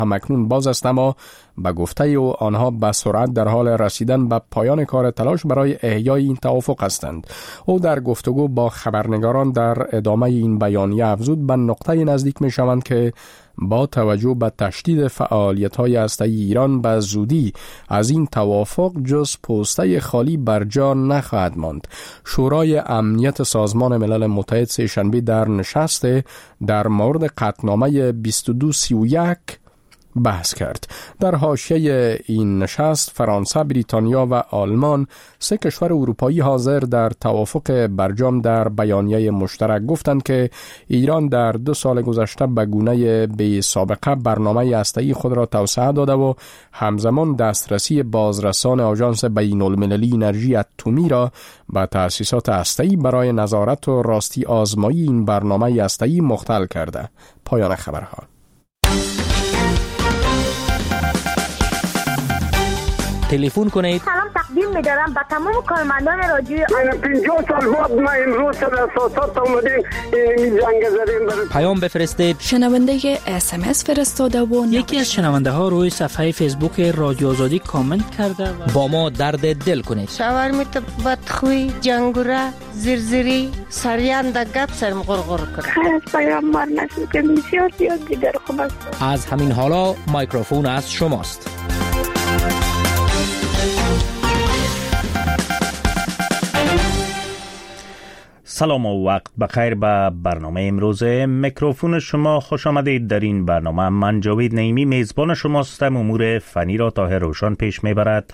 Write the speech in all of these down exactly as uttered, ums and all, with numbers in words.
همکنون باز است، اما به گفته او آنها به سرعت در حال رسیدن به پایان کار تلاش برای احیای این توافق هستند. او در گفتگو با خبرنگاران در ادامه این بیانیه افزود به نقطه نزدیک می شوند که با توجه به تشدید فعالیت‌های هسته‌ای ایران به زودی از این توافق جز پوسته خالی بر جا نخواهد ماند. شورای امنیت سازمان ملل متحد سه‌شنبه در نشست در مورد قطعنامه بیست و دو سی و یک بحث کرد. در حاشیه این نشست فرانسه، بریتانیا و آلمان، سه کشور اروپایی حاضر در توافق برجام در بیانیه مشترک گفتند که ایران در دو سال گذشته به گونه بی سابقه برنامه هسته‌ای خود را توسعه داده و همزمان دسترسی بازرسان آژانس بین‌المللی انرژی اتمی را به تأسیسات هسته‌ای برای نظارت و راستی آزمایی این برنامه هسته‌ای مختل کرده. پایان خبرها. تلفن کنید. سلام تقدیم می‌دارم به تمام کارمندان رادیو. من پنجاه سال بعد ما امروز در اساسات اومدیم این جنگ زدیم. پیام بفرستید. شنونده اس ام اس فرستاده و یکی از شنونده ها روی صفحه فیسبوک رادیو آزادی کامنت کرده و با ما درد دل کنید. شاورمیت بدخوی، جنگوره، زرزری، سریان در گپ سرم غرغر کرد. خیلی از پیامبر نسل که بسیار زیاد دیگر خوب است. از همین حالا میکروفون از شماست. سلام و وقت بخیر. به برنامه امروز میکروفون شما خوش آمدید. در این برنامه من جاوید نعیمی میزبان شماستم. امور فنی را تا روشن پیش میبرد.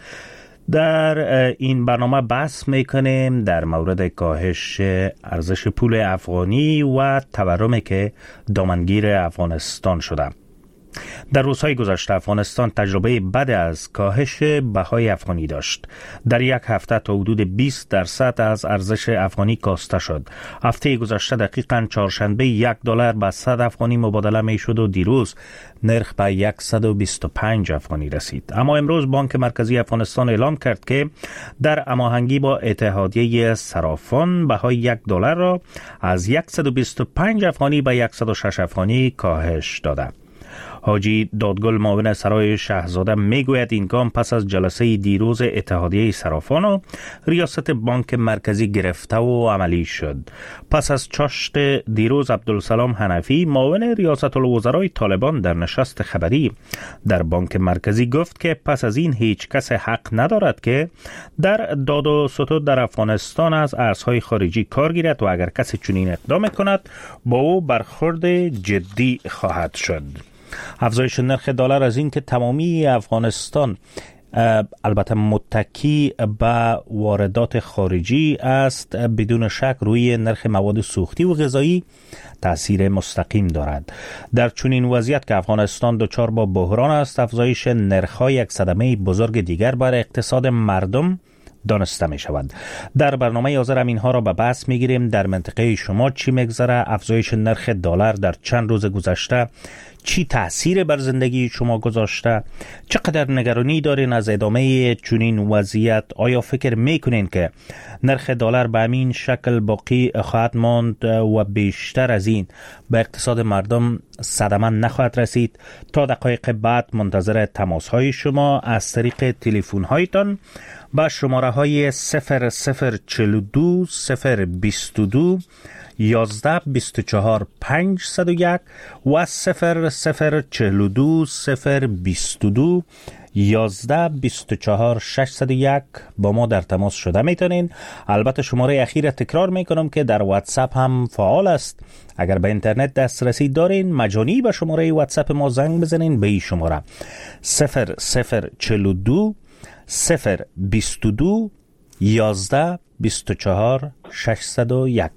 در این برنامه بحث میکنیم در مورد کاهش ارزش پول افغانی و تورمی که دامنگیر افغانستان شده. در روزهای گذشته افغانستان تجربه بد از کاهش بهای افغانی داشت. در یک هفته تا حدود بیست درصد از ارزش افغانی کاسته شد. هفته گذشته دقیقاً چهارشنبه یک دلار به صد افغانی مبادله می شد و دیروز نرخ به صد و بیست و پنج افغانی رسید. اما امروز بانک مرکزی افغانستان اعلام کرد که در هماهنگی با اتحادیه صرافان بهای یک دلار را از صد و بیست و پنج افغانی به صد و شش افغانی کاهش داده. حاجی دادگل معاون سرای شاهزاده میگوید این گام پس از جلسه دیروز اتحادیه صرافان و ریاست بانک مرکزی گرفته و عملی شد. پس از چاشت دیروز عبدالسلام حنفی معاون ریاست الوزرای طالبان در نشست خبری در بانک مرکزی گفت که پس از این هیچ کس حق ندارد که در داد و ستد در افغانستان از ارزهای خارجی کار گیرد و اگر کسی چنین اقدام کند با او برخورد جدی خواهد شد. افزایش نرخ دلار از این که تمامی افغانستان البته متکی به واردات خارجی است بدون شک روی نرخ مواد سوختی و غذایی تأثیر مستقیم دارد. در چنین وضعیت که افغانستان دچار با بحران است، افزایش نرخ‌ها یک صدمه بزرگ دیگر بر اقتصاد مردم دانسته می شود. در برنامه حاضر اینها را به بحث می گیریم. در منطقه شما چی میگذره؟ افزایش نرخ دلار در چند روز گذشته چی تأثیر بر زندگی شما گذاشته؟ چقدر نگرانی دارین از ادامه چنین وضعیت؟ آیا فکر میکنین که نرخ دلار به همین شکل باقی خواهد ماند و بیشتر از این به اقتصاد مردم صدمه نخواهد رسید؟ تا دقایق بعد منتظر تماس های شما از طریق تلفن هایتان با شماره های صفر صفر چهل و دو صفر بیست و دو یازده بیست و چهار پنجصد و یک و صفر صفر چهل و دو صفر بیست و دو یازده بیست و چهار ششصد و یک با ما در تماس شده میتونین. البته شماره اخیر تکرار میکنم که در واتساپ هم فعال است. اگر به اینترنت دسترسی دارین مجانی به شماره واتساپ ما زنگ بزنین به این شماره صفر صفر چهل و دو صفر بیست و دو یازده بیست و چهار ششصد و یک.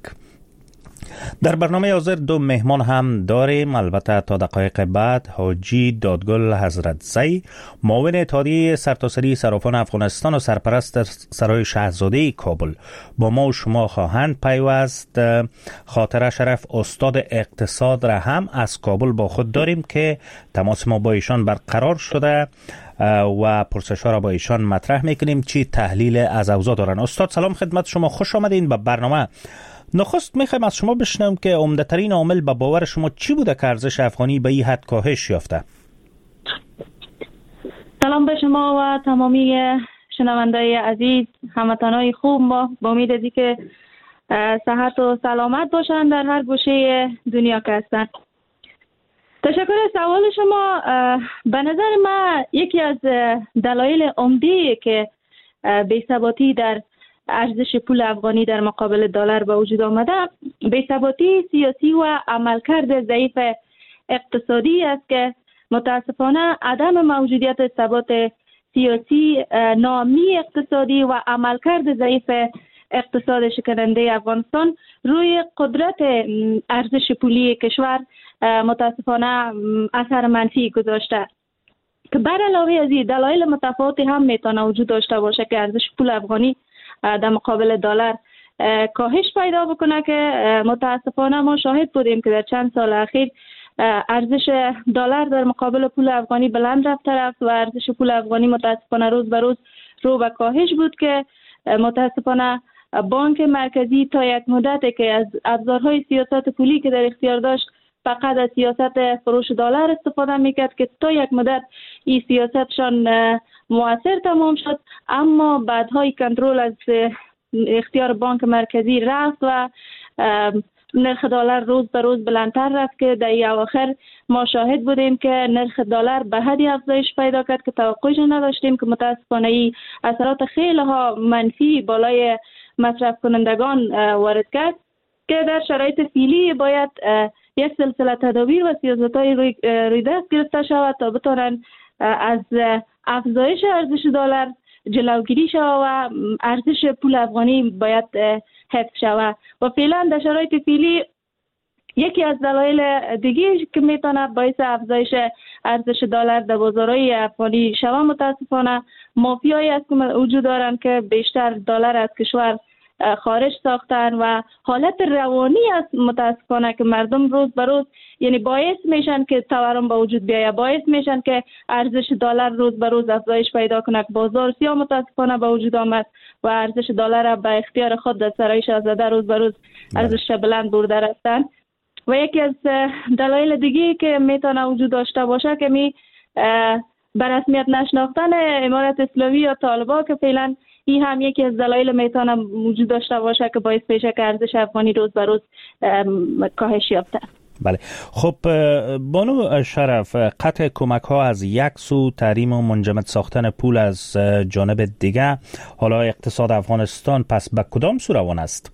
در برنامه حاضر دو مهمان هم داریم. البته تا دقایق بعد حاجی دادگل حضرت زی معاون اتحادیه سرتاسری صرافان افغانستان و سرپرست سرای شاهزاده کابل با ما و شما خواهند پیوست. خاطر شرف استاد اقتصاد را هم از کابل با خود داریم که تماس ما با ایشان برقرار شده و پرسش‌ها را با ایشان مطرح میکنیم چی تحلیل از اوضاع دارن. استاد سلام خدمت شما، خوش آمدین به برنامه. نخست میخوایم از شما بشنویم که عمده‌ترین عامل به باور شما چی بوده که ارزش افغانی به این حد کاهش یافته؟ سلام به شما و تمامی شنوندای عزیز، هموطنای خوب. ما با امید ازی که صحت و سلامت باشن در هر گوشه دنیا که هستن. تشکر از سوال شما. به نظر من یکی از دلایل عمده که بی‌ثباتی در ارزش پول افغانی در مقابل دلار به وجود آمده، بی‌ثباتی سیاسی و عملکرد ضعیف اقتصادی است که متاسفانه عدم موجودیت ثبات سیاسی، ناامنی اقتصادی و عملکرد ضعیف اقتصاد شکننده افغانستان روی قدرت ارزش پولی کشور متاسفانه اثر منفی گذاشته که بر علاوه از این دلایل متفاوتی هم میتونه وجود داشته باشه که ارزش پول افغانی در مقابل دلار کاهش پیدا بکنه، که متاسفانه ما شاهد بودیم که در چند سال اخیر ارزش دلار در مقابل پول افغانی بلند رفته رفت و ارزش پول افغانی متاسفانه روز به روز رو به کاهش بود، که متاسفانه بانک مرکزی تا یک مدت که از ابزارهای سیاست پولی که در اختیار داشت فقط از سیاست فروش دلار استفاده میکرد که تا یک مدت این سیاستشان مؤثر تمام شد، اما بعدهای کنترل از اختیار بانک مرکزی رفت و نرخ دلار روز به روز بلندتر رفت که در این اواخر ما شاهد بودیم که نرخ دلار به حدی افزایش پیدا کرد که توقعش نداشتیم، که متاسفانه این اثرات خیلی ها منفی بالای مصرف کنندگان وارد کرد، که در شرایط فعلی باید یک سلسله تدابیر و سیاست‌های روی روی دست گرفته شود تا بتوانند از افزایش ارزش دلار جلوگیری شود و ارزش پول افغانی باید حفظ شود. و فعلا در شرایط فعلی یکی از دلایل دیگه که میتونه باعث افزایش ارزش دلار در بازارهای افغانی شود متاسفانه مافیایی است که وجود دارند که بیشتر دلار از کشور خارج ساختن و حالت روانی است متاسفانه که مردم روز به روز یعنی باعث میشن که تورم به وجود بیاید، باعث میشن که ارزش دلار روز به روز افزایش پیدا کنه. بازار سیاه متاسفانه به وجود آمد و ارزش دلار به اختیار خود در سرای شاهزاده روز به روز ارزش بلند برده رفتن. و یکی از دلایل دیگه که میتونه وجود داشته باشه که می به رسمیت نشناختن امارت اسلامی یا طالبان، که فعلا این هم یکی از دلایل میتونه وجود داشته باشه که باعث بشه که ارزش افغانی روز به روز کاهش یافته. بله، خب بانو شرف، قطع کمک ها از یک سو، تحریم و منجمد ساختن پول از جانب دیگه، حالا اقتصاد افغانستان پس به کدام سو روان است؟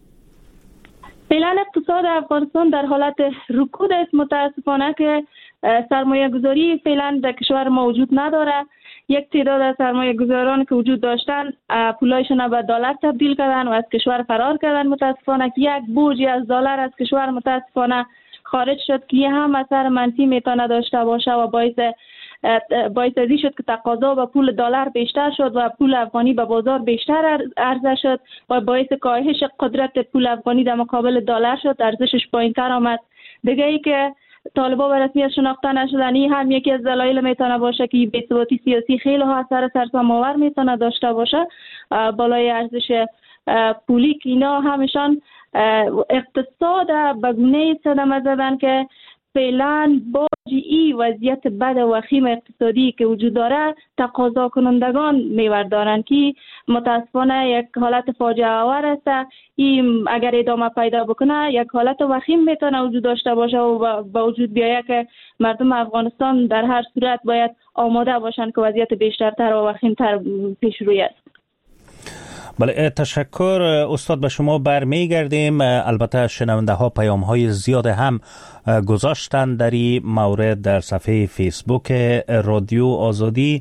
فعلا اقتصاد افغانستان در حالت رکود است متاسفانه، که سرمایه گذاری فعلا در کشور ما وجود نداره. یک تعداد از سرمایه گذاران که وجود داشتن پولایشون به دلار تبدیل کردن و از کشور فرار کردن متاسفانه، که یک بوجی از دلار از کشور متاسفانه خارج شد که یه هم اثر منفی میتونه داشته باشه و باعث باعث ازی شد که تقاضا به پول دلار بیشتر شد و پول افغانی به بازار بیشتر عرضه شد و باعث کاهش قدرت پول افغانی در مقابل دلار شد، ارزشش پایینتر آمد. دیگه ای که طالبان به رسمیت شناخته نشدن، این هم یکی از دلایل میتونه باشه که بی‌ثباتی سیاسی خیلی ها اثر سرسام‌آور میتونه داشته باشه بالای ارزش پولی، که اینا همشان اقتصاد به گونه‌ای صدمه زدن که فعلا با ای وضعیت بد و وخیم اقتصادی که وجود داره تقاضا کنندگان میوردارن که متاسفانه یک حالت فاجعه آور است. این اگر ادامه پیدا بکنه یک حالت وخیم میتونه وجود داشته باشه و با وجود بیاید که مردم افغانستان در هر صورت باید آماده باشن که وضعیت بیشترتر و وخیمتر پیش روی است. بله، تشکر استاد. به شما برمیگردیم. البته شنونده ها پیام های زیاد هم گذاشتن در این مورد در صفحه فیسبوک رادیو آزادی.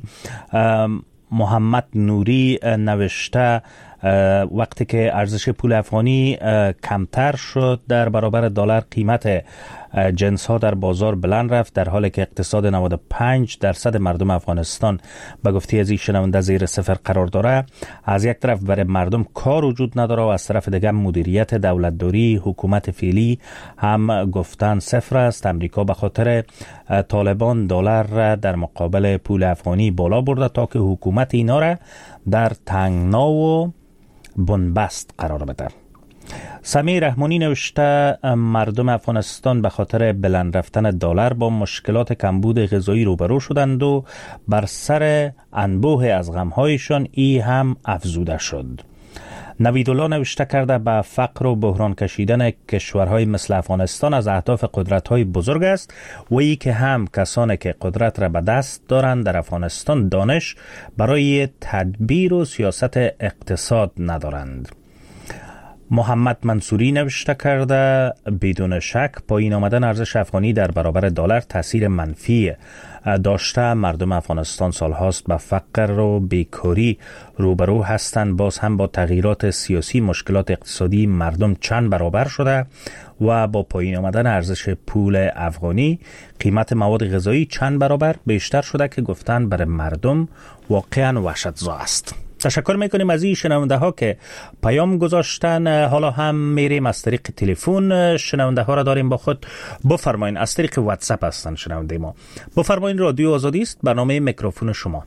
محمد نوری نوشته وقتی که ارزش پول افغانی کمتر شد در برابر دلار، قیمت جنس ها در بازار بلند رفت، در حالی که اقتصاد نود و پنج درصد مردم افغانستان به گفته از این شنونده زیر صفر قرار داره. از یک طرف برای مردم کار وجود نداره و از طرف دیگه مدیریت دولتداری حکومت فعلی هم گفتن صفر است. امریکا به خاطر طالبان دلار در مقابل پول افغانی بالا برده تا که حکومت اینا را در تنگنا و بنبست قرار بده. سمیع رحمانی نوشته مردم افغانستان به خاطر بلند رفتن دلار با مشکلات کمبود غذایی روبرو شدند و بر سر انبوه از غمهایشان ای هم افزوده شد. نویدالله نوشته کرده به فقر و بحران کشیدن کشورهای مثل افغانستان از اهداف قدرت‌های بزرگ است و ای که هم کسانی که قدرت را به دست دارند در افغانستان دانش برای تدبیر و سیاست اقتصاد ندارند. محمد منصوری نوشته کرده بدون شک پایین آمدن ارزش افغانی در برابر دلار تاثیر منفی داشته. مردم افغانستان سالهاست به فقر و بیکاری روبرو هستند. باز هم با تغییرات سیاسی مشکلات اقتصادی مردم چند برابر شده و با پایین آمدن ارزش پول افغانی قیمت مواد غذایی چند برابر بیشتر شده که گفتن برای مردم واقعا وحشت‌زا است. تشکر میکنیم از این شنونده ها که پیام گذاشتن. حالا هم میریم از طریق تلفن شنونده ها را داریم با خود. بفرمایین. از طریق واتساپ هستن شنونده ما. بفرمایین. رادیو آزادی است، برنامه میکروفون شما.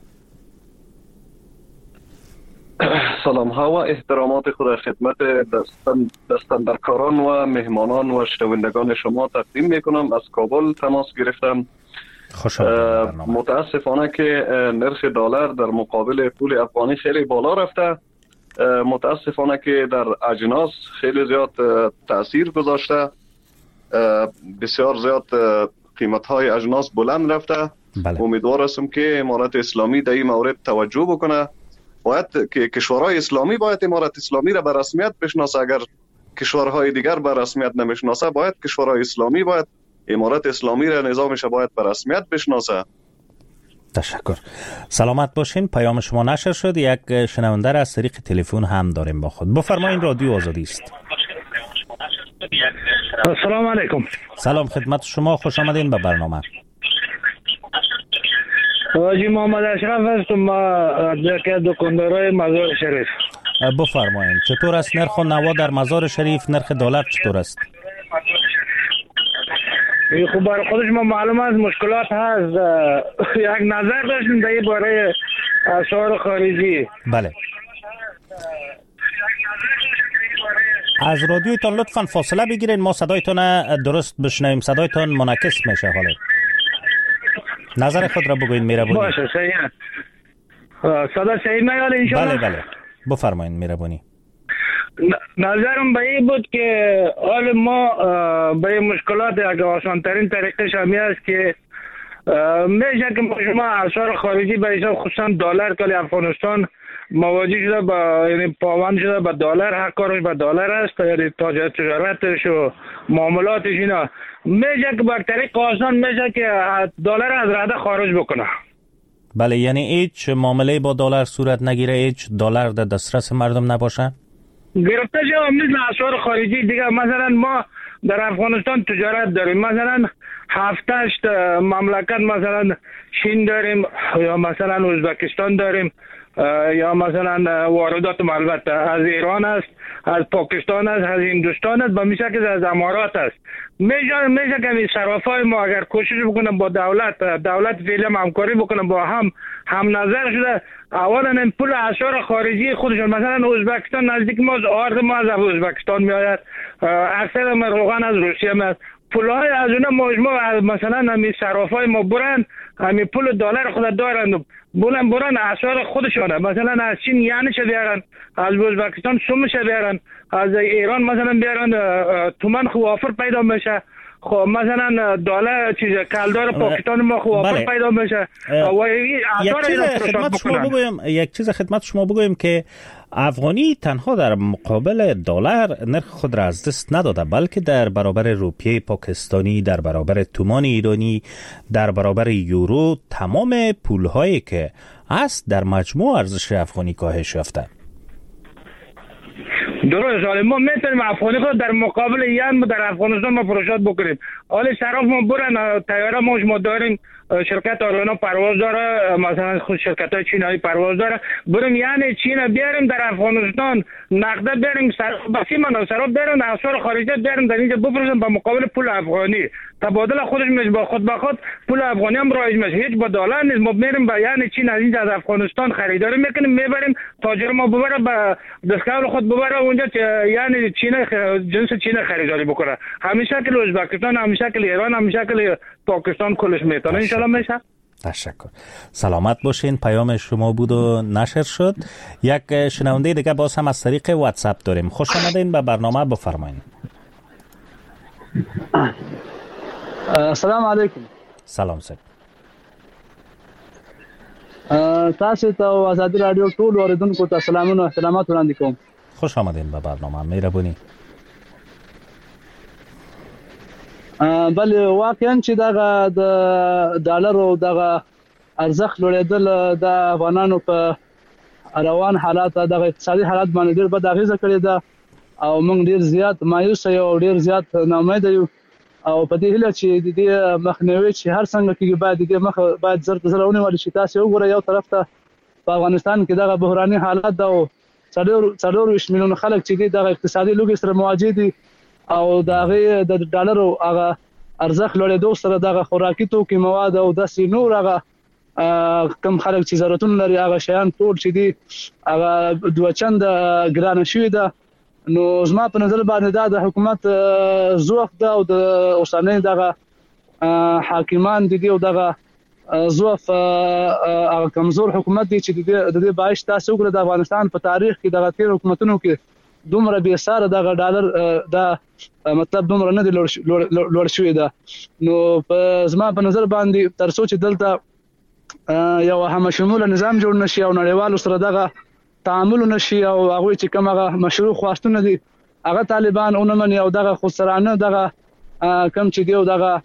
سلام ها و احترامات خود خدمت دستاندرکاران و مهمانان و شنوندگان شما تقدیم میکنم. از کابل تماس گرفتم. متاسفانه که نرخ دلار در مقابل پول افغانی خیلی بالا رفته. متاسفانه که در اجناس خیلی زیاد تأثیر گذاشته. بسیار زیاد قیمت های اجناس بلند رفته. بله. امیدوار هستم که امارت اسلامی در این مورد توجه بکنه. باید که کشورهای اسلامی باید امارت اسلامی را به رسمیت بشناسه. اگر کشورهای دیگر به رسمیت نمیشناسه باید کشورهای اسلامی باید امارت اسلامی را نظامش باید به رسمیت بشناسه. تشکر. سلامت باشین. پیام شما نشر شد. یک شنونده را از طریق تلفن هم داریم با خود. بفرمایین. رادیو آزادی است. السلام علیکم. سلام خدمت شما. خوش آمدین به برنامه. حاجی محمد اشرف هستم. ما یکی از دکاندارای مزار شریف. بفرمایین. چطور است نرخ و نوا در مزار شریف؟ نرخ دلار چطور است؟ خب برای خودش ما معلوم است مشکلات هست. یک نظر داشتیم در این باره اسعار خارجی. بله. از رادیویتان لطفاً فاصله بگیرین، ما صدایتان درست بشنویم. صدایتان منعکس میشه. حالا نظر خود را بگوین. مهربانی. باشه صحیح. صدا صحیح میاد ان شاء الله. بله بله. بفرمایید. مهربانی. نظرم به این بود که حال ما به مشکلات اگه آسان ترین طریقش همی است که میشه که شما اسعار خارجی به حساب خصوصا دلار که افغانستان مواجه شده با یعنی پابند شده به دلار، هر کارش به دلار است، یعنی تجارتش و معاملاتش اینا میشه که به طریق آسان میشه که دلار از رده خارج بکنه. بله، یعنی هیچ معامله با دلار صورت نگیره، هیچ دلار در دسترس مردم نباشه. گرفته شده مثل اسعار خارجی دیگه. مثلا ما در افغانستان تجارت داریم، مثلا هفتش مملکت، مثلا چین داریم یا مثلا ازبکستان داریم یا مثلا واردات البته از ایران است، از پاکستان است، از هندوستان است، به میشه که از امارات است. میشه میشه که این صرافای ما اگر کوشش بکنن با دولت دولت فعلا همکاری بکنن با هم هم نظر شده اولا این پول اسعار خارجی خودشون، مثلا ازبکستان نزدیک ما آرد ما از ازبکستان میآید، اکثر ما روغن از روسیه میاد، پولهای از اونها مجموع مثلا همین صرافای ما برن همین پول دلار خود دارن بولن برن اسعار خودشونه، مثلا از چین یعنیش بیارن، از ازبکستان سومش بیارن، از ایران مثلا بیارن تومن خوافر پیدا میشه. خب مثلا دلار چیز کلدار پاکستان ما خوافر بله. پیدا میشه. و یک چیز خدمت شما بگویم یک چیز خدمت شما بگویم که افغانی تنها در مقابل دلار نرخ خود را از دست نداده، بلکه در برابر روپیه پاکستانی، در برابر تومان ایرانی، در برابر یورو، تمام پولهایی که هست در مجموع ارزش افغانی کاهش یافته. درست. حالا ما میتونیم افغانی خود در مقابل یان در افغانستان ما فروشات بکنیم. حالا صراف ما برن تیاره ما ما داریم شرکت آریانا پرواز داره، مثلا خود شرکت های چینایی پرواز داره، بریم یعنی چین بیاریم در افغانستان نقده بیاریم سر بسی من سراب بیاریم اسعار خارجی بیاریم در اینجا بفروشیم به مقابل پول افغانی، تبادل خودش میشه با خود به خود پول افغانی هم رایج میشه، هیچ با دلار نیست. ما میریم به یعنی چین از اینجا از افغانستان خریداری میکنیم میبریم تاجر ما ببره به دستگاه خود ببره اونجا یعنی چین جنس چین خریداری بکنه، همیشه که ازبکستان، همیشه که ایران، همیشه که پاکستان کلش میتونه ان شاء الله میشه. تشکر. سلامت باشین. پیام شما بود و نشر شد. یک شنونده دیگه باز هم از طریق واتساپ داریم. خوش آمدین به برنامه، بفرمایید. السلام علیکم. سلام سید. تاسو ته آزادی رادیو ټول اوریدونکو ته سلامونه او احترامات وړاندې کوم. خوش آمدین به برنامه. مهربونی. بله واقعا چې دغه د ډالر او دغه ارزښت لوړېدل د افغانانو په روان حالات دغه اقتصادي حالات باندې ډېر بد اغیزه کړې ده او موږ ډېر زیات مایوس یو او ډېر زیات ناامیده یو او په دې هیله چې د دې مخنیوي چې هر څنګه کېږي باید د دې مخ باید زر زر ونیول شي. تاسو وګورئ یو طرف ته په افغانستان کې دغه بحراني حالات ده او څلور څلور ویشت میلیون خلک چې دغه اقتصادي لوږې سره مواجه دي او دغه د ډالر او هغه ارزښت لوړېدو سره دغه خوراکي توکي مواد او د سینور هغه کم خلک چې ضرورتونه لري هغه شیان ټول چې دي هغه دوه چند ګران شوی ده. نو زما په نظر باندې دا د حکومت ضعف ده او د اوسنۍ دغه حاکمان دي او دغه ضعف هغه کمزور حکومت دي چې د دې باعث تاسو وګورئ د افغانستان په تاریخ کې دغه تیر حکومتونو کې دومره بې ساره دغه ډالر دا مطلب دومره نه دی لوړ شوی ده. نو په زما په نظر باندې تر څو چې دلته یو همشموله نظام جوړ نشي او نړیوالو سره دغه تعامل نشي او هغه چې کوم هغه مشروع خواستونه دي هغه طالبان اونمن او دغه خسرانه دغه کم چې دی او دغه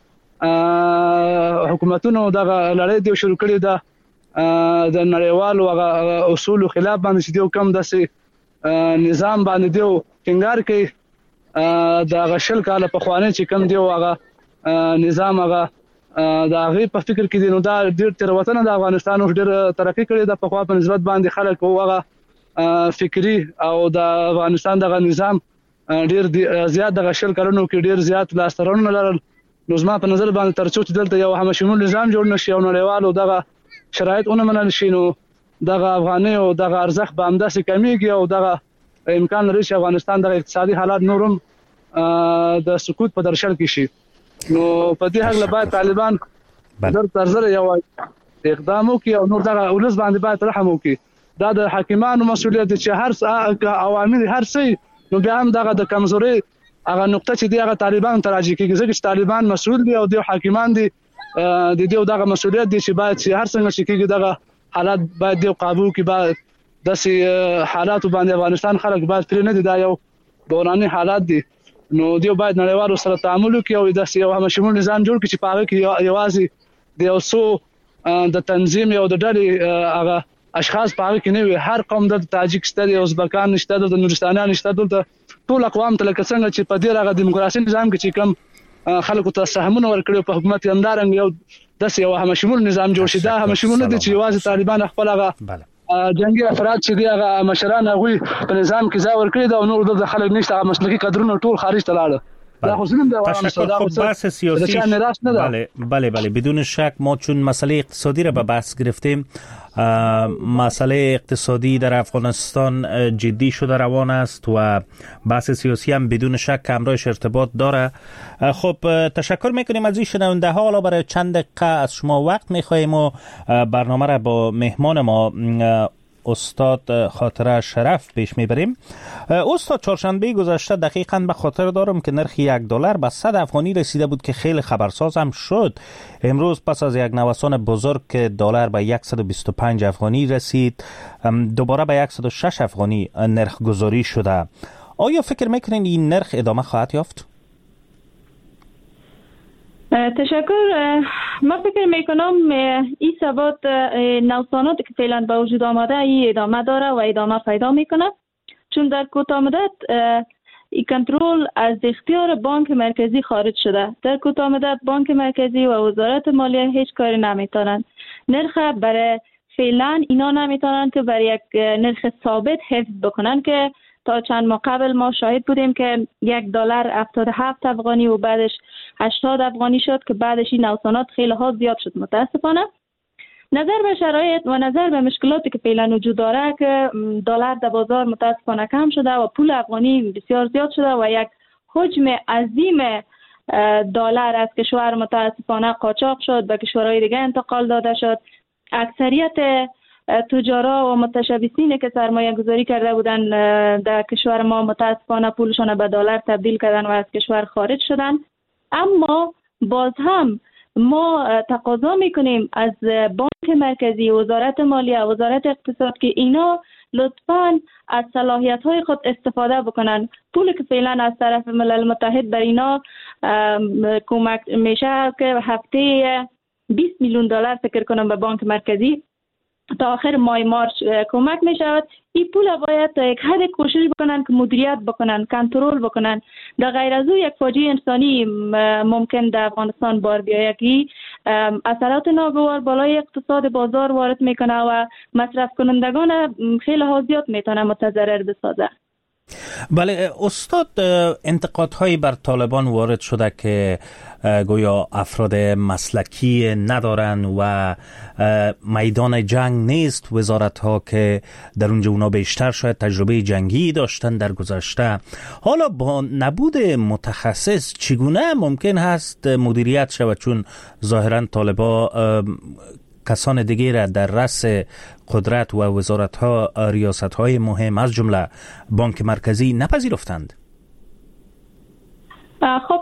حکومتونو دغه لړۍ دی شروع کړی ده د نړیوالو هغه اصول خلاف باندې چې دی کم داسې نظام باندې دیو ټینګار کوي دا غشل کاله په خوانه چې کم دیو هغه نظام هغه دا غي په فکر کې دی نو دا ډیر تر وطن د افغانستان او ډیر ترقی کړی د په خوا په نسبت باندې خلک هغه فکری او د افغانستان دغه نظام ډیر زیات د غشل کارونو کې ډیر زیات لاسترونه لرل. نو زما په نظر باندې تر څو چې دلته یو همشمول نظام جوړ نشي او نړیوالو دغه شرایط اون منل شي نو دغه افغاني او دغه ارزښت به همداسې کمیږي او دغه امکان لري چې افغانستان دغه اقتصادي حالات نورم د سقوط په درشل کې شي. نو په دې حق لپاره طالبان در تر زر یو اقدام وکړي او نور دغه ولس باندې باید رحم وکړي. دا د حاکمانو مسؤلیت چې هر عوامل هر څه نو بیا هم دغه د کمزوري هغه نقطه چې دی هغه طالبان تراجع کیږي ځکه چې طالبان مسؤل دي او د حاکمان دي د دې دغه مسؤلیت دي چې باید چې هر څنګه چې کیږي دغه حالات باید د قابو کې باید داسې حالات باندې افغانستان خلک باید پرې نه دي دا یو بحراني حالات دي. نو دیو باید نړیوالو سره تعامل وکړي او داسې یو همشمول نظام جوړ کړي چې په هغه کې یوازې د یو څو د تنظیم او د ډلې هغه اشخاص په هغه کې نه وي. هر قوم د تاجکستان او ازبکان نشته د نورستانیان نشته د ټول اقوام ته لکه څنګه چې په دې راغه دیموکراسي نظام کې چې کم خلکو ته سهمونه ورکړي په حکومت یې همدارنګ یو داسې یو همشمول نظام جوړ شي. دا همشمول نه دي چې یوازې طالبان خپل هغه جنگي افراد چې دی هغه مشران هغوی په نظام کې ځای ورکړي دا او نور د خلک نشته هغه مسلکي کادرونه ټول خارج ته لاړل. بحث سیاسی بله بله بله بدون شک ما چون مسئله اقتصادی را به بحث گرفتیم، مسئله اقتصادی در افغانستان جدی شده روان است و بحث سیاسی هم بدون شک همراهش ارتباط داره. خب تشکر میکنیم از این شنونده ها. حالا برای چند دقیقه از شما وقت میخواهیم و برنامه را با مهمان ما استاد خاطره شرف پیش میبریم. استاد چهارشنبه گذشته دقیقاً به خاطر دارم که نرخ یک دلار به صد افغانی رسیده بود که خیلی خبرساز هم شد. امروز پس از یک نوسان بزرگ که دلار به صد و بیست و پنج افغانی رسید، دوباره به صد و شش افغانی نرخ گذاری شده. آیا فکر میکنین این نرخ ادامه خواهد یافت؟ تشکر. من فکر میکنم این ثبات نوسانات که فعلا به وجود آمده این ادامه داره و ادامه پیدا میکنه، چون در کوتاه مدت این کنترل از اختیار بانک مرکزی خارج شده. در کوتاه مدت بانک مرکزی و وزارت مالیه هیچ کاری نمیتونن. نرخ برای فعلا اینا نمیتونن که برای یک نرخ ثابت حفظ بکنن که تا چند ماه قبل ما شاهد بودیم که یک دلار هفتاد و هفت افغانی و بعدش هشتاد افغانی شد که بعدش این نوسانات خیلی ها زیاد شد. متاسفانه نظر به شرایط و نظر به مشکلاتی که فعلا وجود داره که دلار در بازار متاسفانه کم شده و پول افغانی بسیار زیاد شده و یک حجم عظیم دلار از کشور متاسفانه قاچاق شد به کشورهای دیگه انتقال داده شد. اکثریت تجارا و متشبثینی که سرمایه گذاری کرده بودن در کشور ما متاسفانه پولشان به دلار تبدیل کردن و از کشور خارج شدن. اما باز هم ما تقاضا میکنیم از بانک مرکزی، وزارت مالیه، وزارت اقتصاد که اینا لطفاً از صلاحیت های خود استفاده بکنن. پولی که فعلا از طرف ملل متحد بر اینا کمک میشه که هفته بیست میلیون دلار فکر کنم به بانک مرکزی تا آخر ماه مارچ کمک می شود. این پول باید تا یک حد کوشش بکنن که مدیریت بکنن، کنترل بکنن. در غیر از او یک فاجعه انسانی ممکن در افغانستان بار بیاید که اثرات ناگوار بالای اقتصاد بازار وارد میکنه و مصرف کنندگان خیلی ها زیاد میتونه متضرر بسازه. بله استاد، انتقادهایی بر طالبان وارد شده که گویا افراد مسلکی ندارن و میدان جنگ نیست. وزارت ها که در اونجا اونا بیشتر شاید تجربه جنگی داشتن در گذشته. حالا با نبود متخصص چگونه ممکن هست مدیریت شود؟ چون ظاهرا طالبان کسان دیگه را در رأس قدرت و وزارت ها ریاست های مهم از جمله بانک مرکزی نپذیرفتند. خب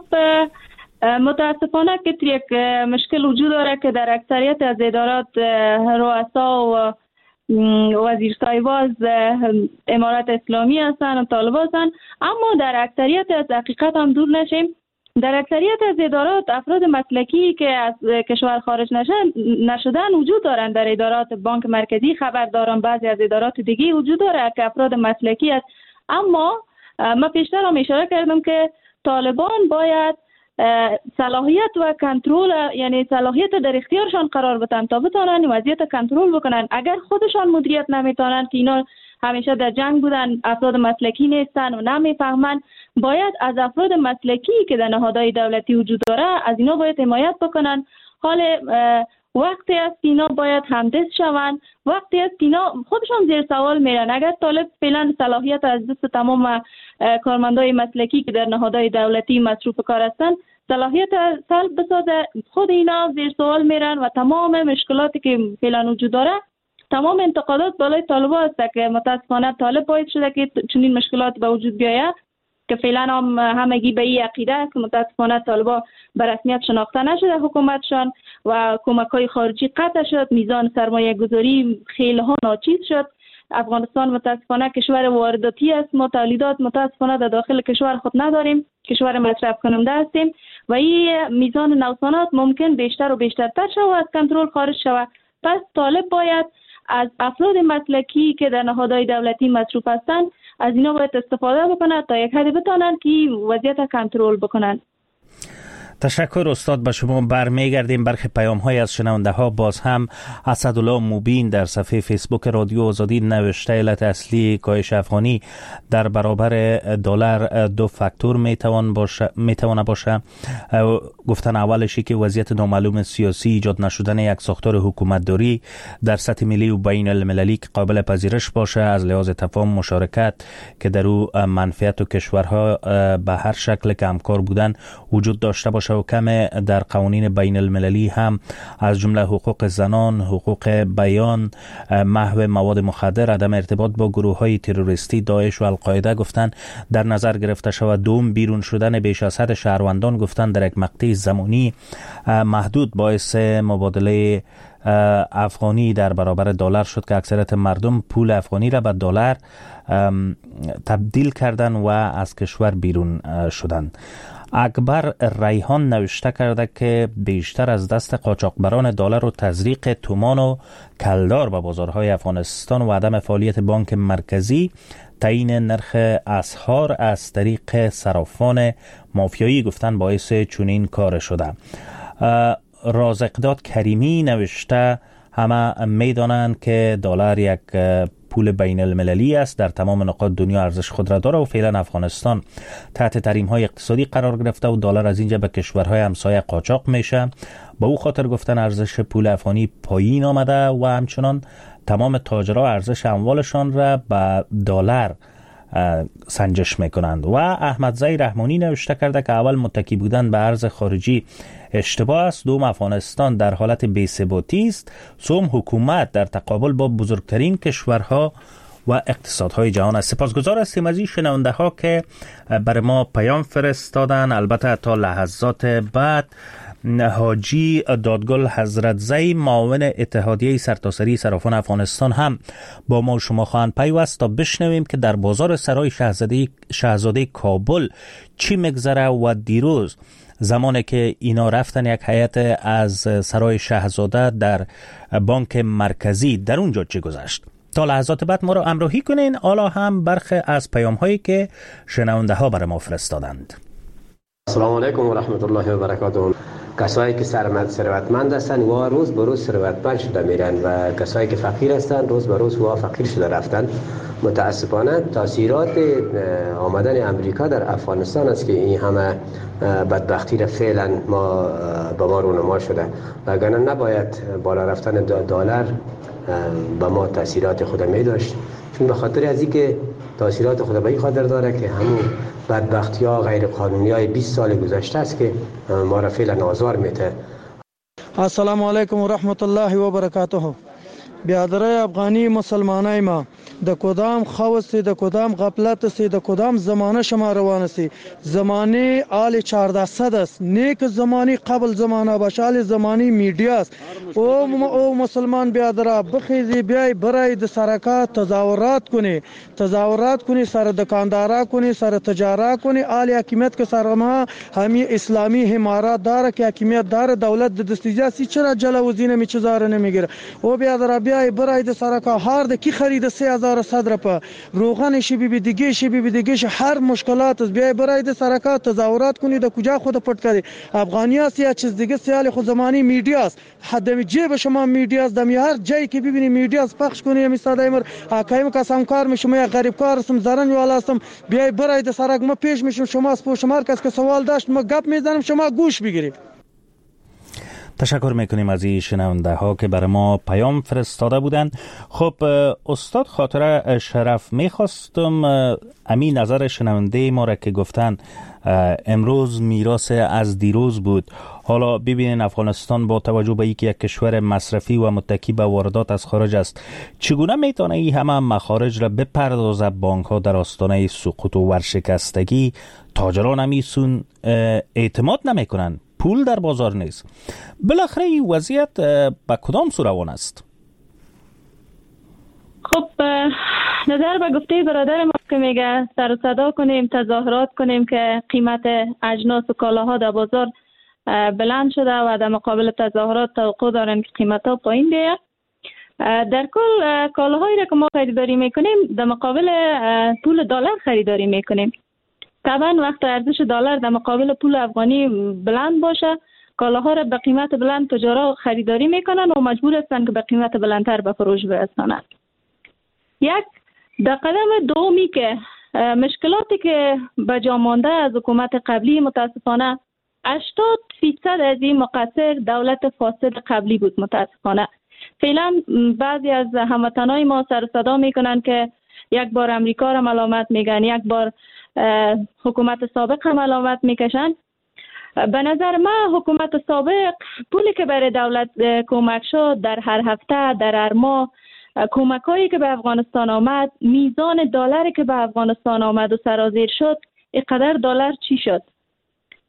متاسفانه که یک مشکل وجود داره که در اکثریت از ادارات رؤسا و وزیر سایواز امارت اسلامی هستند و طالبان هستند. اما در اکثریت از حقیقت هم دور نشیم، در اکثریت از ادارات افراد مسلکی که از کشور خارج نشدن وجود دارند. در ادارات بانک مرکزی خبر دارم بعضی از ادارات دیگه وجود داره که افراد مسلکی است. اما من پیشتر هم اشاره کردم که طالبان باید صلاحیت و کنترل، یعنی صلاحیت در اختیارشان قرار بدن تا بتونن وضعیت کنترل بکنن. اگر خودشان مدیریت نمیتونن که اینا همیشه در جنگ بودن، افراد مسلکی نیستن و نمیفهمن، باید از افراد مسلکی که در نهادهای دولتی وجود داره از اینا باید حمایت بکنن. حال وقتی است که اینا باید همدست شوند، وقتی است که اینا خودشان زیر سوال میرن. اگر طالب فعلا صلاحیت از دست تمام کارمندای مسلکی که در نهادهای دولتی مصروف کار هستن صلاحیت سلب بسازه، خود اینا زیر سوال میرن و تمام مشکلاتی که فعلا وجود داره، تمام انتقادات بالای طالبا است که متاسفانه طالب باید شده که چنین مشکلات به وجود بیاید که فعلا هم همگی به این عقیده است که متاسفانه طالبا به رسمیت شناخته نشده حکومتشان و کمک‌های خارجی قطع شد، میزان سرمایه گذاری خیلی ها ناچیز شد. افغانستان متاسفانه کشور وارداتی است، ما تولیدات متاسفانه در داخل کشور خود نداریم، کشور مصرف کننده هستیم و این میزان نوسانات ممکن بیشتر و بیشترتر شود و از کنترل خارج شود. پس طالب باید از افراد مسلکی که در نهادهای دولتی مصروف هستند از اینا باید استفاده بکنند تا یک حدی بتونن که وضعیت کنترل بکنن. تشکر استاد. به شما برمیگردیم. برخی پیام های از شنونده ها. باز هم اسدالله موبین در صفحه فیسبوک رادیو آزادی نوشته علت اصلی کاهش افغانی در برابر دلار دو فاکتور میتوان باشه میتونه باشه. گفتن اولشی که وضعیت نامعلوم سیاسی، ایجاد نشدن یک ساختار حکومتداری در سطح ملی و بین المللی که قابل پذیرش باشه از لحاظ تفاهم مشارکت که در او منفعت و کشورها به هر شکل که همکار بودن وجود داشته باشه و کم در قوانین بین المللی هم از جمله حقوق زنان، حقوق بیان، محو مواد مخدر، عدم ارتباط با گروه های تروریستی داعش و القاعده گفتن در نظر گرفته شود. دوم بیرون شدن بیش از حد شهروندان گفتن در یک مقطع زمانی محدود باعث مبادله افغانی در برابر دلار شد که اکثریت مردم پول افغانی را به دلار تبدیل کردن و از کشور بیرون شدن. اکبر ریحان نوشته کرده که بیشتر از دست قاچاقبران دلار و تزریق تومان و کلدار به بازارهای افغانستان و عدم فعالیت بانک مرکزی تعیین نرخ اسعار از طریق صرافان مافیایی گفتن باعث چنین کار شده. رازقداد کریمی نوشته همه میدانند که دلار یک پول بین المللی است، در تمام نقاط دنیا ارزش خود را داره و فعلا افغانستان تحت تحریم های اقتصادی قرار گرفته و دلار از اینجا به کشورهای همسایه قاچاق میشه. با او خاطر گفتن ارزش پول افغانی پایین آمده و همچنان تمام تاجرها ارزش اموالشان را به دلار سنجش میکنند. و احمد زی رحمانی نوشته کرده که اول متکی بودن به ارز خارجی اشتباه است، دوم افغانستان در حالت بی‌ثباتی است، سوم حکومت در تقابل با بزرگترین کشورها و اقتصادهای جهان است. سپاسگزار هستیم از این شنونده ها که برای ما پیام فرستادن. البته تا لحظات بعد حاجی دادگل حضرت زی معاون اتحادیه سرتاسری صرافان افغانستان هم با ما شما خواهند پیوست تا بشنویم که در بازار سرای شاهزاده شاهزاده کابل چی میگذره و دیروز زمانی که اینا رفتن یک هیئت از سرای شاهزاده در بانک مرکزی در اونجا چی گذشت. تا لحظات بعد ما را همراهی کنین. حالا هم برخی از پیام هایی که شنونده ها برای ما فرستادند. السلام علیکم و رحمت الله و برکاته. کسایی که ثروتمند هستند و روز به روز ثروتمند شده میرن و کسایی که فقیر هستند روز به روز و فقیر شده رفتن. متاسفانه تاثیرات آمدن امریکا در افغانستان است که این همه بدبختی را فعلا ما به ما رونما شده. وگرنه نباید بالا رفتن دلار به ما تاثیرات خود می داشت، چون به خاطر از اینکه تاثیرات خود به این خاطر داره که همون بدبختی ها غیر قانونی های بیست سال گذشته است که ما را فعلا آزار میده. السلام علیکم و رحمت الله و برکاته. بیادرای افغانی مسلمانای ما د کدام خواستی د کدام غفلت سی د کدام زمانه شما روان سی زمانه آل چهارده صد است، نیک زمانی قبل زمانه باشال زمانی میډیا است. او او مسلمان بیادرا بخیزی بیای برای د سرکات تظاهرات کنی تظاهرات کنی سر دکاندارا کنی سر تجارت کنی. آل حکومت که سرما همی اسلامی امارات داره که حکومت داره دولت د دستیجاسی چرا جلوزینه می چزار نمیگیره. او بیادرا بیای برای د سرکا هر د کی خرید سه هزار صدر په روغن شی بی بی دیگه شی بی بی دیگه شی هر مشکلات بیای برای د سرکا تظاهرات کنی د کجا خود پټ کړي. افغانیا سیا چیز دیگه سیال خود زمانی میډیا است، حد جیب شما میډیا است، دم هر جای که ببینی میډیا است پخش کنی. مثلا امر حکایم کسام کار می شما غریب کار سم زرن والا سم بیای برای د سرک ما پیش میشم شما سپو شمار کس که سوال داشت ما گپ میزنم شما گوش بگیرید. تشکر میکنیم از این شنونده ها که برای ما پیام فرستاده بودند. خب استاد خاطره شرف میخواستم امین نظر شنونده ما را که گفتن امروز میراث از دیروز بود. حالا ببینین افغانستان با توجه به اینکه یک کشور مصرفی و متکی به واردات از خارج است چگونه میتونه این همه مخارج را بپردازه؟ بانک ها در آستانه سقوط و ورشکستگی، تاجران همیسون اعتماد نمیکنن، پول در بازار نیست. بالاخره این وضعیت به کدام سو روان است؟ خب نظر به گفته برادر ما که میگه سر و صدا کنیم تظاهرات کنیم که قیمت اجناس و کالاها در بازار بلند شده و در مقابل تظاهرات توقع دارن که قیمت ها پایین بیاد. در کل کالاهایی را که ما خریداری میکنیم در مقابل پول دلار خریداری میکنیم. طبعا وقت ارزش دلار در مقابل پول افغانی بلند باشه کالاها را به قیمت بلند تجارا خریداری میکنن و مجبور هستن که به قیمت بلندتر به فروش برسانند. یک در قدم دومی که مشکلاتی که به جا مانده از حکومت قبلی متاسفانه هشتاد فیصد از این مقصر دولت فاسد قبلی بود. متاسفانه فعلا بعضی از هموطنای ما سر و صدا میکنن که یک بار امریکا را ملامت میگن، یک بار حکومت سابق هم ملامت میکشن. به نظر من حکومت سابق پولی که برای دولت کمک شد در هر هفته در هر ماه کمک هایی که به افغانستان آمد، میزان دلاری که به افغانستان آمد و سرازیر شد، اینقدر دلار چی شد؟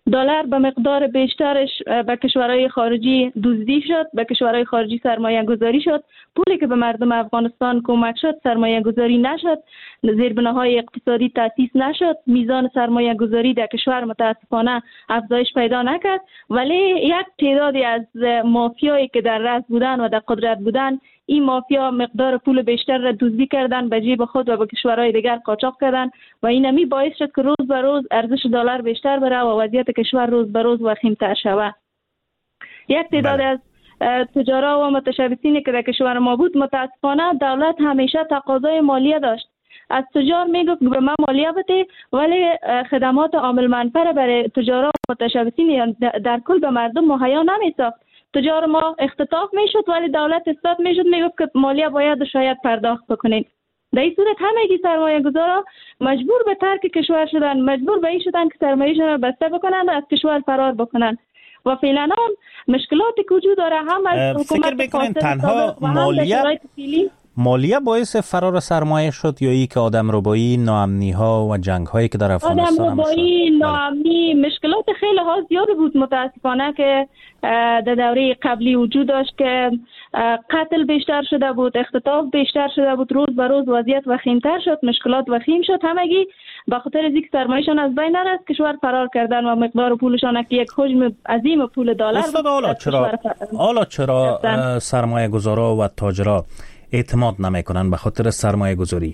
دلار به مقدار بیشترش به کشورهای خارجی دزدی شد، به کشورهای خارجی سرمایه گذاری شد. پولی که به مردم افغانستان کمک شد سرمایه گذاری نشد، زیربناهای اقتصادی تأسیس نشد، میزان سرمایه گذاری در کشور متاسفانه افزایش پیدا نکرد. ولی یک تعدادی از مافیایی که در رأس بودن و در قدرت بودن، این مافیا مقدار پول بیشتر را دزدی کردن، به جیب خود و به کشورهای دیگر قاچاق کردن و اینمی باعث شد که روز به روز ارزش دلار بیشتر بره و وضعیت کشور روز به روز وخیم‌تر شود. یک تعداد از تجارا و متشبثینی که در کشور ما بود، متاسفانه دولت همیشه تقاضای مالیه داشت. از تجار میگفت به من مالیه بده، ولی خدمات عامل منفعه برای تجارا و متشبثین در کل به مردم مهیا نمی‌ساخت. تجار ما اختطاف میشد ولی دولت اثبات میشد، میگفت که مالیه باید شاید پرداخت بکنید. در این صورت همگی سرمایه گذارا مجبور به ترک کشور شدن، مجبور به این شدن که سرمایه‌شان را بسته بکنند و از کشور فرار بکنند. و فعلا هم مشکلاتی که وجود داره، هم از حکومت فکر میکنین تنها مالیه مالیه باعث فرار سرمایه شد یا ای که آدم ربایی، ناامنی ها و جنگ هایی که در افغانستان آدم ربایی، ناامنی، مشکلات خیلی ها زیاد بود متاسفانه که در دوره قبلی وجود داشت که قتل بیشتر شده بود، اختطاف بیشتر شده بود، روز به روز وضعیت وخیم‌تر شد، مشکلات وخیم شد. همگی به خاطر از اینکه سرمایه‌شان از بین نرفت کشور فرار کردن و مقدار پولشان که یک حجم عظیم پول دلار بود. حالا چرا حالا چرا سرمایه گذارا و تاجرا اعتماد نمیکنن به خاطر سرمایه گذاری؟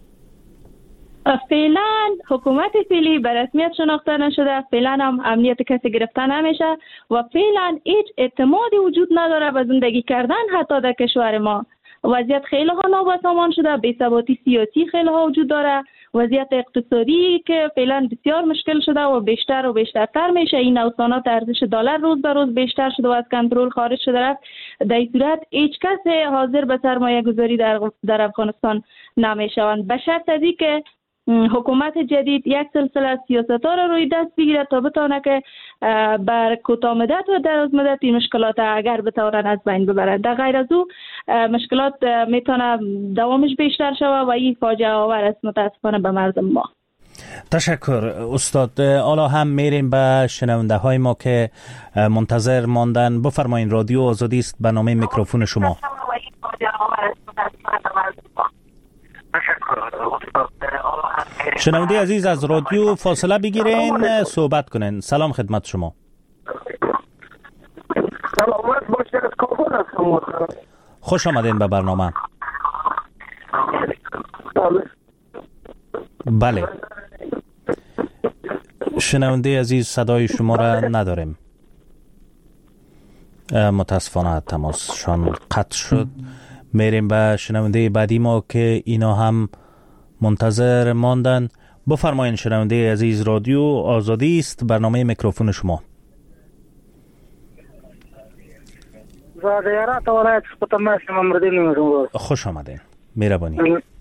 فعلا حکومت فعلی به رسمیت شناخته نشده، فعلا هم امنیت کسی گرفته نمیشه و فعلا هیچ اعتمادی وجود نداره به زندگی کردن حتی در کشور ما. وضعیت خیلی ها نابسامان شده، بی‌ثباتی سیاسی خیلی ها وجود داره، وضعیت اقتصادی که فعلا بسیار مشکل شده و بیشتر و بیشترتر میشه. این نوسانات ارزش دلار روز به روز بیشتر شده و از کنترل خارج شده رفت. در این صورت هیچ کس حاضر به سرمایه گذاری در, در افغانستان نمیشوند، به شرط از که حکومت جدید یک سلسله از سیاست‌ها را روی دست بگیرد تا بتونه که بر کوتاه مدت و دراز مدت این مشکلات اگر بتوانند از بین ببرد. در غیر از او مشکلات میتونه دوامش بیشتر شود و این فاجعه آور است متاسفانه به مردم ما. تشکر استاد. حالا هم میریم به شنونده های ما که منتظر ماندن. بفرمایین، رادیو آزادی است، برنامه میکروفون شما. شنونده عزیز از رادیو فاصله بگیرین، صحبت کنین. سلام خدمت شما. سلامت باشید، از کابل هستم. خوش آمدین به برنامه. بله شنونده عزیز صدای شما را نداریم، متاسفانه تماسشان قطع شد. میریم به شنونده بعدی ما که اینا هم منتظر ماندن. بفرمایین شنونده عزیز، رادیو آزادی است، برنامه میکروفون شما. زادیارات ولایت سپتمبر ممردین خوش آمدین، مهربانی.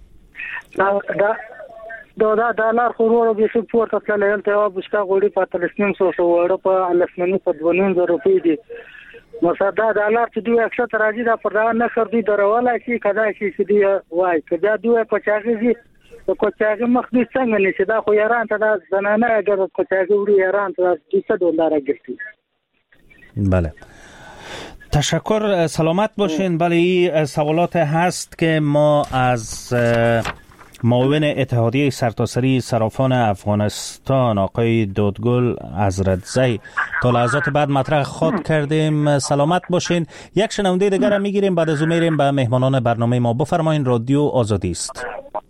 دا دا دلار خو ورو به سپورت تل هلته بشکا غوړي په تلسنیم سو سو وړو په لسمنی په دونیم زره روپۍ دي. مثلا دا دلار چې دوی اکثر راځي دا پر دا نه کړ دي درواله شي کدا شي چې دی وای کدا دوی په چاغي په کوچاغي مخ دي څنګه نشي دا خو یاران ته دا زنانه اگر کوچاغي وړي یاران ته دویست دلار گرفتی. بله تشکر، سلامت باشین. بله این سوالات هست که ما از معاون اتحادیه سرتاسری صرافان افغانستان آقای دودگل حضرتزی تا لحظات بعد مطرح خواهد کردیم. سلامت باشین. یک شنونده دیگر هم میگیریم، بعد از اون میریم به مهمانان برنامه ما. بفرمایین، رادیو آزادی است.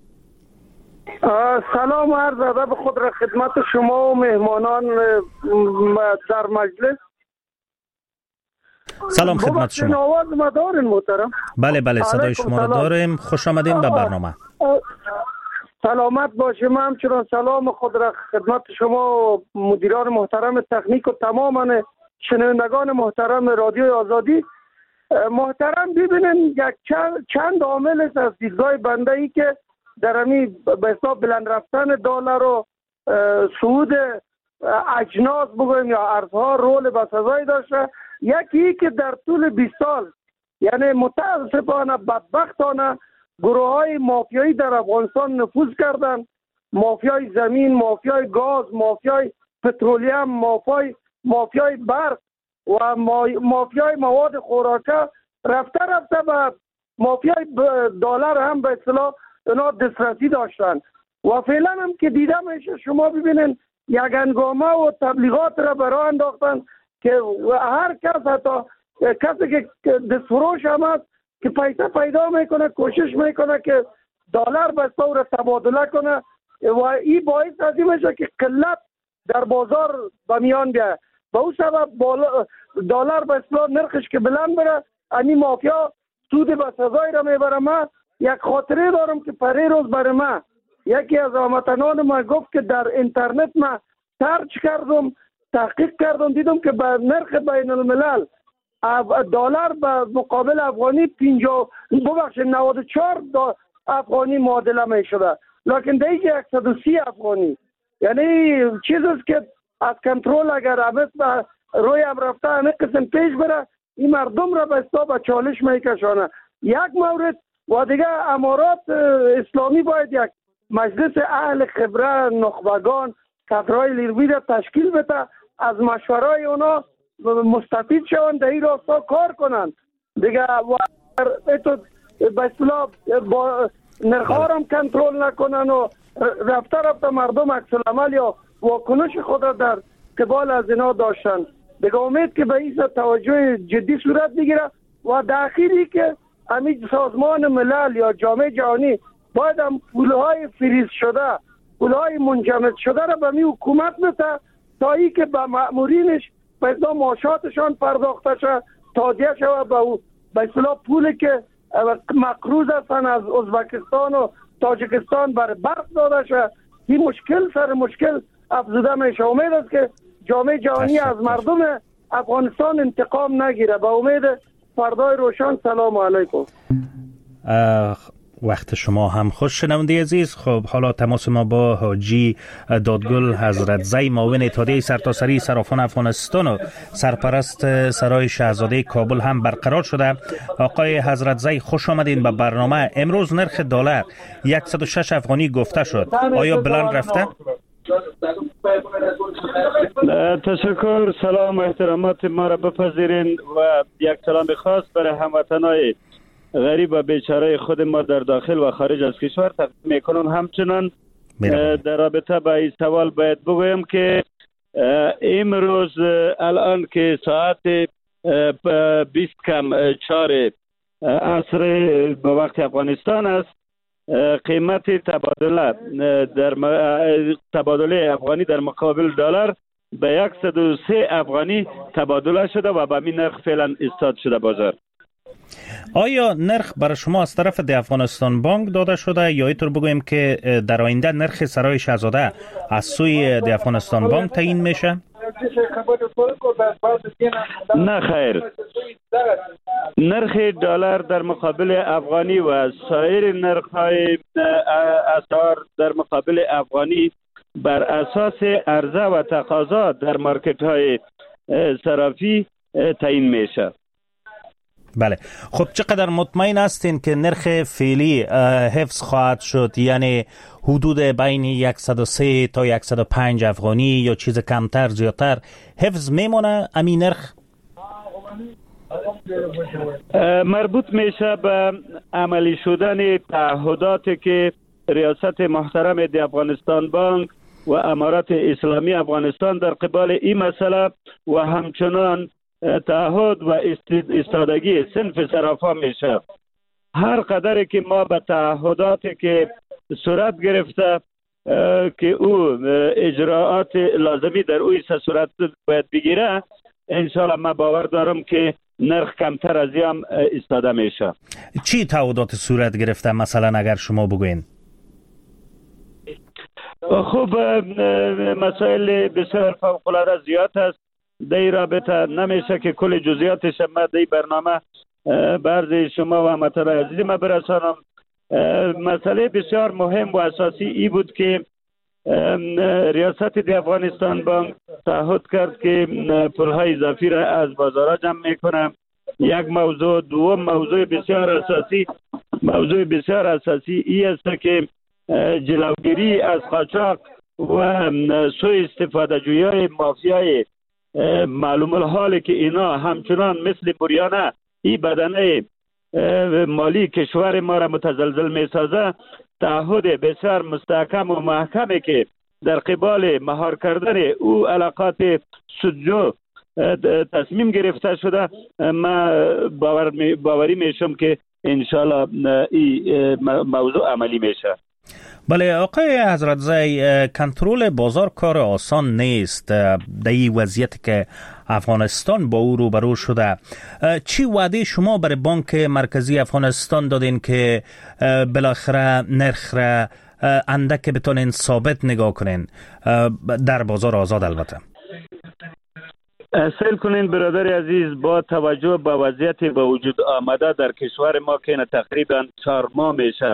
سلام و عرض ادب خود را خدمت شما و مهمانان در مجلس. سلام خدمت شما. آواز ما دارین محترم؟ بله بله صدای شما را داریم. خوش آمدین به برنامه. سلامت باشیم. من همچنان سلام خود را خدمت شما و مدیران محترم تکنیک و تماما شنوندگان محترم رادیو آزادی. محترم ببینین یک چند عامل است از دیدگاه بنده ای که در امی به حساب بلند رفتن دلار و صعود اجناس بگویم یا ارزها رول بسزایی داشته. یکی که در طول بیست سال یعنی متاسفانه بدبختانه گروه های مافیایی در افغانستان نفوذ کردن، مافیای زمین، مافیای گاز، مافیای پترولیم، مافیای مافیای برق و مافیای مواد خوراکه رفته رفته به مافیای دلار هم به اصطلاح اینا دسترسی داشتن و فعلا هم که دیده میشه شما ببینین یک هنگامه و تبلیغات را برای انداختن که هر کس حتی کسی که دستفروش هم هست که پیسه پیدا میکنه کوشش میکنه که دلار به طور تبادله کنه و این باعث از این میشه که قلت در بازار به میان بیاد. به اون سبب دلار به اصطلاح نرخش که بلند بره این مافیا سود به سزای را میبره. من یک خاطره دارم که پری روز برای من یکی از هموطنان ما گفت که در اینترنت من سرچ کردم تحقیق کردم دیدم که به نرخ بین الملل دلار به مقابل افغانی پنجاه ببخشید نود و چهار افغانی معادله می شده، لکن دیگه صد و سی افغانی، یعنی چیزی است که از کنترل اگر همه روی هم رفته همه قسم پیش بره این مردم را به حساب چالش می کشانه. یک مورد و دیگه امارات اسلامی باید یک مجلس اهل خبره نخبگان کادرهای نیروی را تشکیل بده، از مشورای اونا مستفید شوند، در این راستا کار کنند دیگه و به اصطلاح با نرخ‌ها را کنترل نکنن و رفته رفته مردم عکس العمل یا واکنش خود را در قبال از اینا داشتن دیگه. امید که به این توجه جدی صورت بگیره و در اخیری که همین سازمان ملل یا جامعه جهانی باید هم پولهای فریز شده پولهای منجمد شده را به می حکومت بده تا ای که به مأمورینش به اصطلاح معاشاتشان پرداخته شد تادیه شود به اصطلاح پولی که مقروض هستن از ازبکستان و تاجیکستان برای برق داده شد. این مشکل سر مشکل افزوده میشه. امید است که جامعه جهانی از مردم افغانستان انتقام نگیره. به امید فردای روشن. سلام علیکم. وقت شما هم خوش شنونده عزیز. خب حالا تماس ما با حاجی دادگل حضرت زی معاون اتحادیه سرتاسری صرافان افغانستان و سرپرست سرای شاهزاده کابل هم برقرار شده. آقای حضرت زی خوش آمدین به برنامه. امروز نرخ دلار صد و شش افغانی گفته شد، آیا بلند رفته؟ تشکر. سلام و احترامات ما را بپذیرین و یک سلام خاص برای هموطنای غریب و بیچاره خود ما در داخل و خارج از کشور تقدیم میکنم. همچنان در رابطه با این سوال باید بگویم که امروز الان که ساعت بیست کم چهار عصر به وقت افغانستان است، قیمت تبادله در تبادله افغانی در مقابل دلار به صد و سه افغانی تبادله شده و به این نرخ فعلا ایستاد شده بازار. آیا نرخ برای شما از طرف دی افغانستان بانک داده شده یا اینطور بگویم که در آینده نرخ سرای شاهزاده از سوی دی افغانستان بانک تعیین میشه؟ نه خیر. نرخ دلار در مقابل افغانی و سایر نرخ‌های اسعار در مقابل افغانی بر اساس عرضه و تقاضا در مارکت‌های صرافی تعیین میشه. بله. خب چقدر مطمئن هستین که نرخ فعلی حفظ خواهد شد، یعنی حدود بین صد و سه تا صد و پنج افغانی یا چیز کمتر زیادتر حفظ میمونه امین نرخ؟ مربوط میشه به عملی شدن تعهداتی که ریاست محترم دی افغانستان بانک و امارات اسلامی افغانستان در قبال این مسئله و همچنان تعهد و استادگی صنف صرافا میشه. هر قدر که ما به تعهداتی که صورت گرفته که او اجراعات لازمی در اوی صورت باید بگیره، انشاءالله ما باور دارم که نرخ کمتر از این استاده میشه. چی تعهدات صورت گرفته مثلا اگر شما بگوین؟ خب مسائل بسیار فوق‌العاده زیاد است. در این رابطه نمیشه که کل جزئیاتش ما در برنامه برای شما و هموطنان عزیز ما برسانم. مسئله بسیار مهم و اساسی ای بود که ریاست دی افغانستان بانک تعهد کرد که پولهای اضافی را از بازارها جمع میکنه. یک موضوع. دوم موضوع بسیار اساسی موضوع بسیار اساسی ای است که جلوگیری از قاچاق و سوء استفاده جویای مافیای معلوم الحاله که اینا همچنان مثل بریانه این بدنه مالی کشور ما را متزلزل می سازه، تعهد بسیار مستحکم و محکمه که در قبال مهار کردن او علاقات سودجو تصمیم گرفته شده. ما باور می باوری میشم که انشالله این موضوع عملی میشه. بله آقای حضرت زی، کنترل بازار کار آسان نیست در این وضعیت که افغانستان با او روبرو شده. چی وعده شما برای بانک مرکزی افغانستان دادین که بالاخره نرخ را اندک بتونین ثابت نگاه کنین در بازار آزاد؟ البته سیل کنین برادر عزیز، با توجه به وضعیت به وجود آمده در کشور ما که تقریبا چهار ماه میشه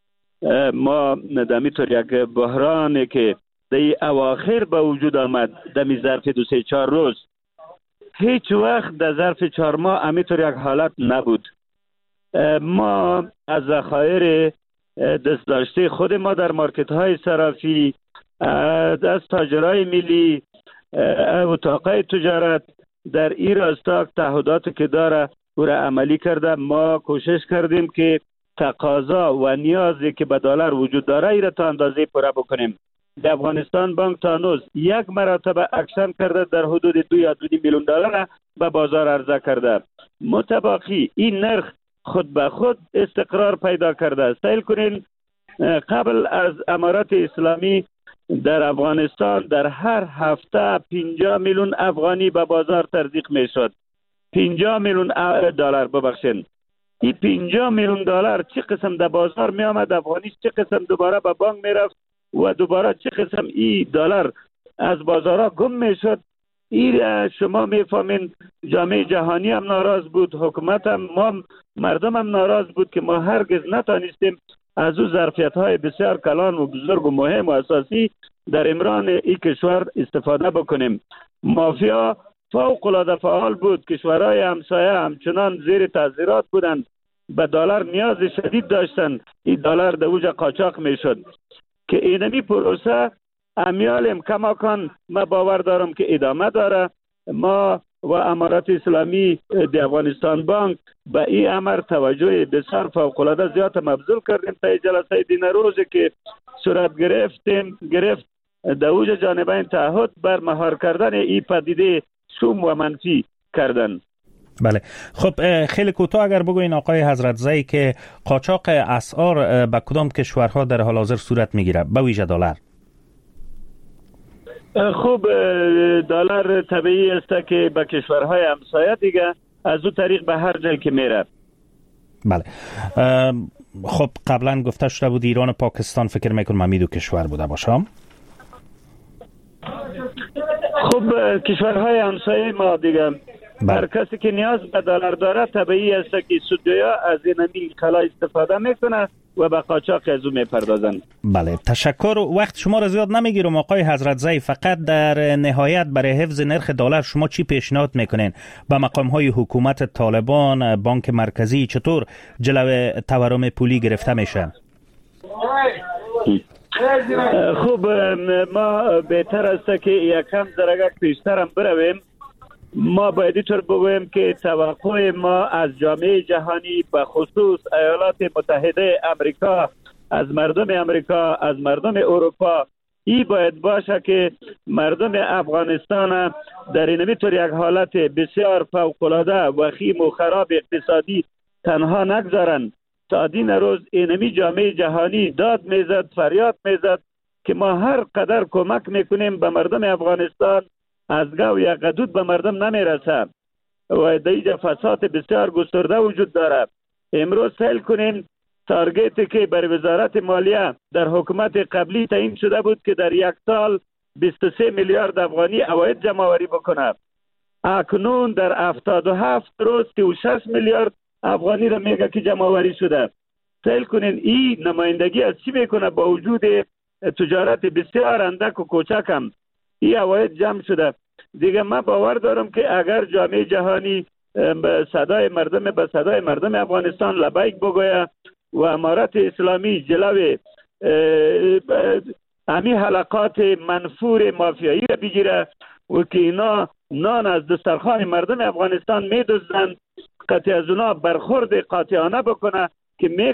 ما دمی طور یک بحرانی که در اواخر به وجود آمد دمی ظرف دو سه چهار روز، هیچ وقت در ظرف چهار ماه امیطور یک حالت نبود. ما از ذخایر دست داشته خود ما در مارکت های صرافی، از تاجرای ملی، اتاقای تجارت در این راستا تعهداتی که داره او را عملی کرده. ما کوشش کردیم که تقاضا و نیازی که به دلار وجود داره ای را تا اندازه پوره بکنیم. در افغانستان بانک تا هنوز یک مرتبه اکشن کرده در حدود دو یا دو میلیون دلار به بازار عرضه کرده. متباقی این نرخ خود به خود استقرار پیدا کرده. سیل کنین قبل از امارات اسلامی در افغانستان در هر هفته پنجاه میلیون افغانی به بازار تزریق می شد. پنجاه میلیون دلار ببخشید. این پنجاه میلیون دلار چه قسم در بازار می آمد افغانی، چه قسم دوباره به بانک می رفت و دوباره چه قسم این دلار از بازارها گم می شد. این شما می فهمین جامعه جهانی هم ناراض بود، حکومت هم، ما مردم هم ناراض بود که ما هرگز نتانستیم از او ظرفیت های بسیار کلان و بزرگ و مهم و اساسی در امران این کشور استفاده بکنیم. مافیا فوق العاده فعال بود، کشورهای همسایه همچنان زیر تعذیرات بودند، به دلار نیاز شدید داشتند، این دلار در اوج قاچاق میشد که اینمی پروسه امیالم کماکان ما باور دارم که ادامه داره. ما و امارات اسلامی د افغانستان بانک به این امر توجه بسیار فوق العاده زیاد مبذول کردیم. تا جلسه دین روزی که صورت گرفتیم گرفت در اوج جانبین تعهد بر مهار کردن این پدیده شوم و منفی کردن. بله خب خیلی کوتاه اگر بگوین آقای حضرت زی که قاچاق اسعار به کدام کشورها در حال حاضر صورت میگیره به ویژه دلار؟ خوب دلار طبیعی است که به کشورهای همسایه دیگه از او طریق به هر جایی که میره. بله خب قبلا گفته شده بود ایران و پاکستان فکر میکنم همین دو کشور بوده باشه. خب کشورهای همسایه ما دیگه هر کسی که نیاز به دلار داره طبیعی است که سودجویا از این کلا استفاده میکنه و به قاچاق از او میپردازن. بله تشکر. وقت شما را زیاد نمیگیرم آقای حضرت زی، فقط در نهایت برای حفظ نرخ دلار شما چی پیشنهاد میکنین به مقام های حکومت طالبان، بانک مرکزی؟ چطور جلوی تورم پولی گرفته میشه؟ خوب ما بهتر است که یکم درگه پیشتر هم برویم. ما باید اینطور بگویم که توقع ما از جامعه جهانی به خصوص ایالات متحده امریکا، از مردم امریکا، از مردم اروپا این باید باشه که مردم افغانستان در این طور یک حالت بسیار فوق‌العاده وخیم و خراب اقتصادی تنها نگذارن. تا دین روز اینمی جامعه جهانی داد میزد، فریاد میزد که ما هر قدر کمک میکنیم به مردم افغانستان از گاو یا قدود به مردم نمیرسه و دیجا فساد بسیار گسترده وجود داره. امروز سیل کنین تارگتی که بر وزارت مالیه در حکومت قبلی تعیین شده بود که در یک سال بیست و سه میلیارد افغانی عواید جمع آوری بکنه، اکنون در هفتاد و هفت روز سی و شش میلیارد افغانی را میگه که جمع آوری شده. سیل کنین این نمایندگی از چی میکنه؟ با وجود تجارت بسیار اندک و کوچک هم این عواید جمع شده. دیگه من باور دارم که اگر جامعه جهانی به صدای مردم به صدای مردم افغانستان لبیک بگوید و امارات اسلامی جلوی امی حلقات منفور مافیایی را بگیره و که اینا نان از دسترخوان مردم افغانستان میدزدند، قطعی از اونا برخورد قاطعانه بکنه که